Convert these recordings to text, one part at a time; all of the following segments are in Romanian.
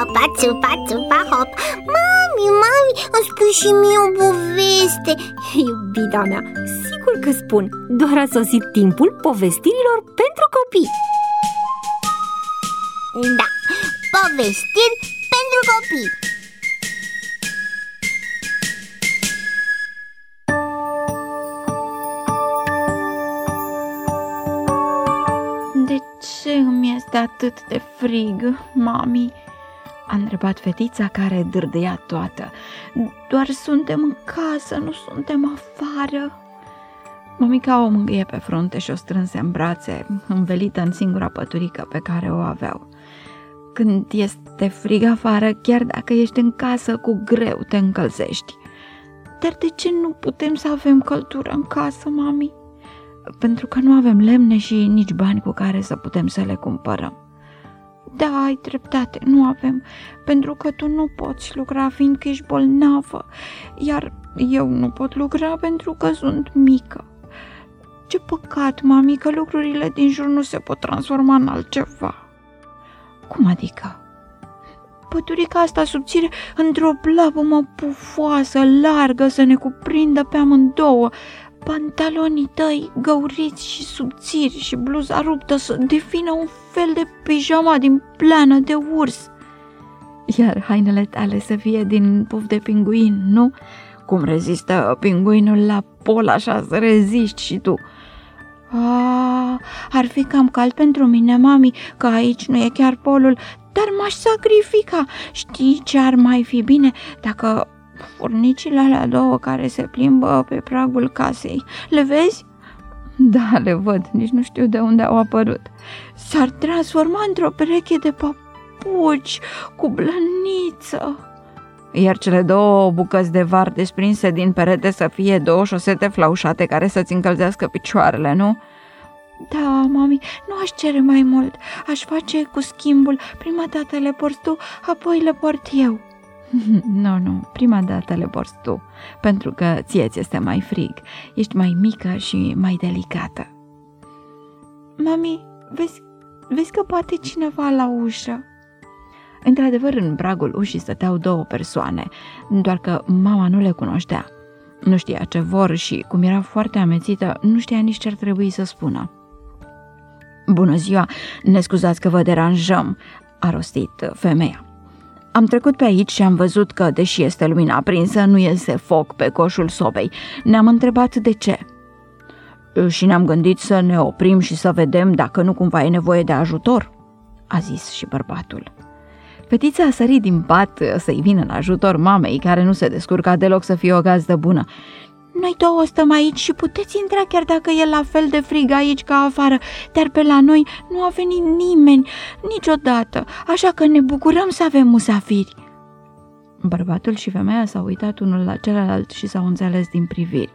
țupa, țupa, țupa, hop. Mami, îmi spui și mie o poveste. Iubita mea, sigur că spun. Doar a sosit timpul povestirilor pentru copii. Da, povestiri pentru copii. De ce îmi este atât de frig, mami? A întrebat fetița care dârdăia toată. Doar suntem în casă, nu suntem afară. Mămica o mângâie pe frunte și o strânse în brațe, învelită în singura păturică pe care o aveau. Când este frig afară, chiar dacă ești în casă, cu greu te încălzești. Dar de ce nu putem să avem căldură în casă, mami? Pentru că nu avem lemne și nici bani cu care să putem să le cumpărăm. Da, ai dreptate, nu avem, pentru că tu nu poți lucra fiindcă ești bolnavă, iar eu nu pot lucra pentru că sunt mică. Ce păcat, mami, că lucrurile din jur nu se pot transforma în altceva. Cum adică? Păturica asta subțire într-o plapumă pufoasă, largă, să ne cuprindă pe amândouă, pantalonii tăi găuriți și subțiri și bluza ruptă să defină un fel de pijama din plană de urs. Iar hainele tale să fie din puf de pinguin, nu? Cum rezistă pinguinul la pol, așa să reziști și tu. Ar fi cam cald pentru mine, mami, că aici nu e chiar polul, dar m-aș sacrifica. Știi ce ar mai fi bine dacă furnicile alea două care se plimbă pe pragul casei, le vezi? Da, le văd, nici nu știu de unde au apărut. S-ar transforma într-o pereche de papuci cu blăniță. Iar cele două bucăți de var desprinse din perete să fie două șosete flaușate care să-ți încălzească picioarele, nu? Da, mami, nu aș cere mai mult. Aș face cu schimbul. Prima dată le porți tu, apoi le port eu. Nu, prima dată le porți tu, pentru că ție ți este mai frig. Ești mai mică și mai delicată. Mami, vezi că bate cineva la ușă? Într-adevăr, în pragul ușii stăteau două persoane, doar că mama nu le cunoștea. Nu știa ce vor și, cum era foarte amețită, nu știa nici ce ar trebui să spună. Bună ziua, ne scuzați că vă deranjăm, a rostit femeia. Am trecut pe aici și am văzut că, deși este lumina aprinsă, nu iese foc pe coșul sobei. Ne-am întrebat de ce. Și ne-am gândit să ne oprim și să vedem dacă nu cumva e nevoie de ajutor, a zis și bărbatul. Fetița a sărit din pat să-i vină în ajutor mamei, care nu se descurca deloc să fie o gazdă bună. Noi două stăm aici și puteți intra chiar dacă e la fel de frig aici ca afară, dar pe la noi nu a venit nimeni niciodată, așa că ne bucurăm să avem musafiri. Bărbatul și femeia s-au uitat unul la celălalt și s-au înțeles din priviri.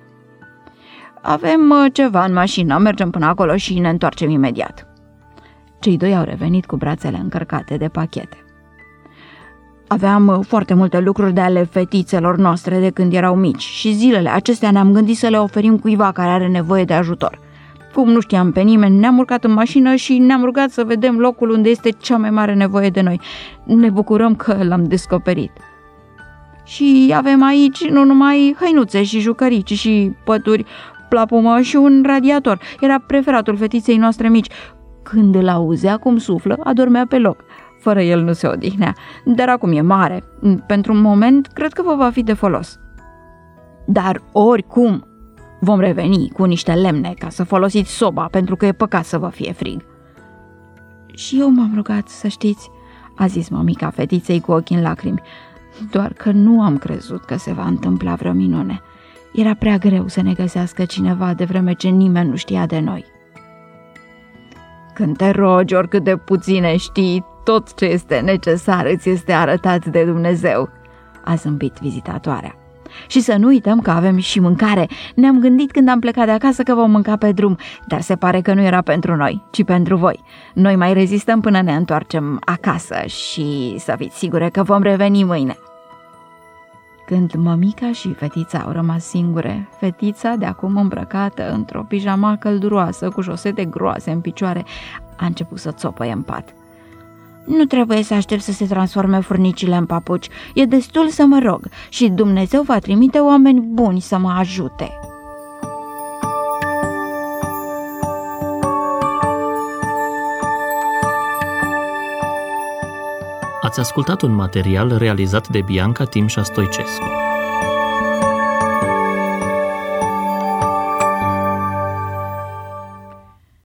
Avem ceva în mașină, mergem până acolo și ne întoarcem imediat. Cei doi au revenit cu brațele încărcate de pachete. Aveam foarte multe lucruri de ale fetițelor noastre de când erau mici și zilele acestea ne-am gândit să le oferim cuiva care are nevoie de ajutor. Cum nu știam pe nimeni, ne-am urcat în mașină și ne-am rugat să vedem locul unde este cea mai mare nevoie de noi. Ne bucurăm că l-am descoperit. Și avem aici nu numai hăinuțe și jucării, ci și pături, plapumă și un radiator. Era preferatul fetiței noastre mici. Când îl auzea cum suflă, adormea pe loc. Fără el nu se odihnea, dar acum e mare. Pentru un moment, cred că vă va fi de folos. Dar oricum vom reveni cu niște lemne ca să folosiți soba, pentru că e păcat să vă fie frig. Și eu m-am rugat, să știți, a zis mămica fetiței cu ochii în lacrimi, doar că nu am crezut că se va întâmpla vreo minune. Era prea greu să ne găsească cineva de vreme ce nimeni nu știa de noi. Când te rogi, oricât de puține știi, tot ce este necesar îți este arătat de Dumnezeu, a zâmbit vizitatoarea. Și să nu uităm că avem și mâncare. Ne-am gândit când am plecat de acasă că vom mânca pe drum, dar se pare că nu era pentru noi, ci pentru voi. Noi mai rezistăm până ne întoarcem acasă și să fiți sigure că vom reveni mâine. Când mămica și fetița au rămas singure, fetița, de acum îmbrăcată într-o pijama călduroasă cu șosete groase în picioare, a început să țopăie în pat. Nu trebuie să aștept să se transforme furnicile în papuci. E destul să mă rog și Dumnezeu va trimite oameni buni să mă ajute. Ați ascultat un material realizat de Bianca Timșa Stoicescu.